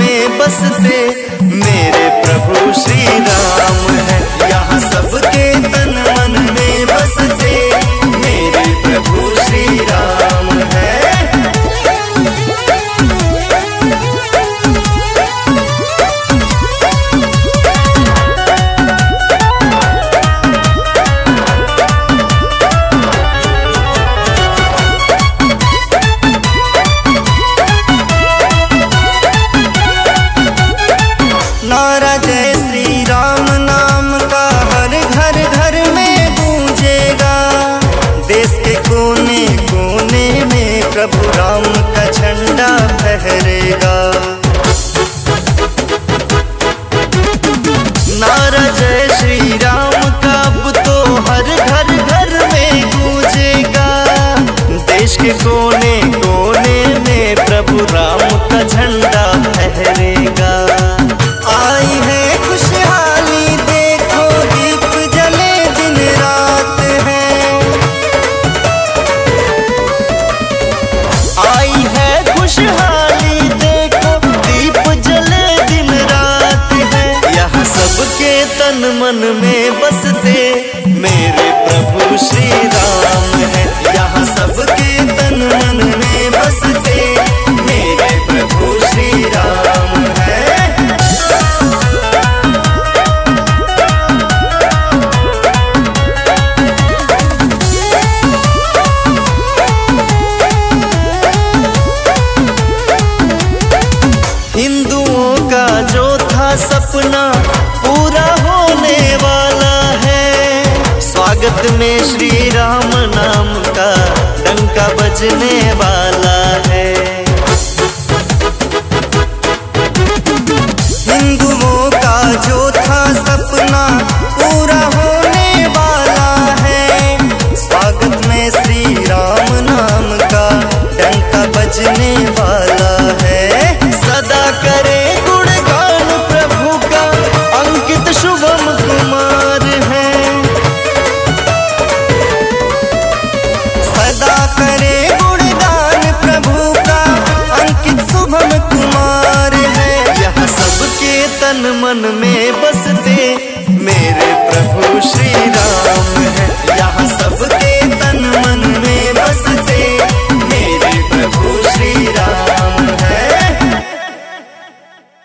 में बसते मेरे प्रभु श्री राम है। यहाँ सबके तन मन में बसते मेरे प्रभु श्री राम है। नारा जय श्री राम नाम का हर घर घर में गूंजेगा। देश के कोने कोने में प्रभु राम का झंडा फहरेगा। नारा जय श्री राम का अब तो हर घर घर में गूंजेगा। देश के कोने कोने में प्रभु राम का झंडा फहरेगा। आई है खुशहाली देखो दीप जले दिन रात है। आई है खुशहाली देखो दीप जले दिन रात है। यहाँ सबके तन मन में बसते मेरे प्रभु श्री राम है। यहाँ सबके तन मन में बसते मेरे प्रभु श्री राम है। हिंदुओं का जो था सपना पूरा होने वाला है। स्वागत में श्री राम नाम का डंका बजने वाला है। हिंदुओं का जो था सपना पूरा होने वाला है। स्वागत में श्री राम नाम का डंका बजने वाला है। सदा करे गुणगान प्रभु का अंकित शुभम कुमार है। सदा करे गुणगान प्रभु का अंकित शुभम कुमार है। यहाँ सबके तन मन में बसते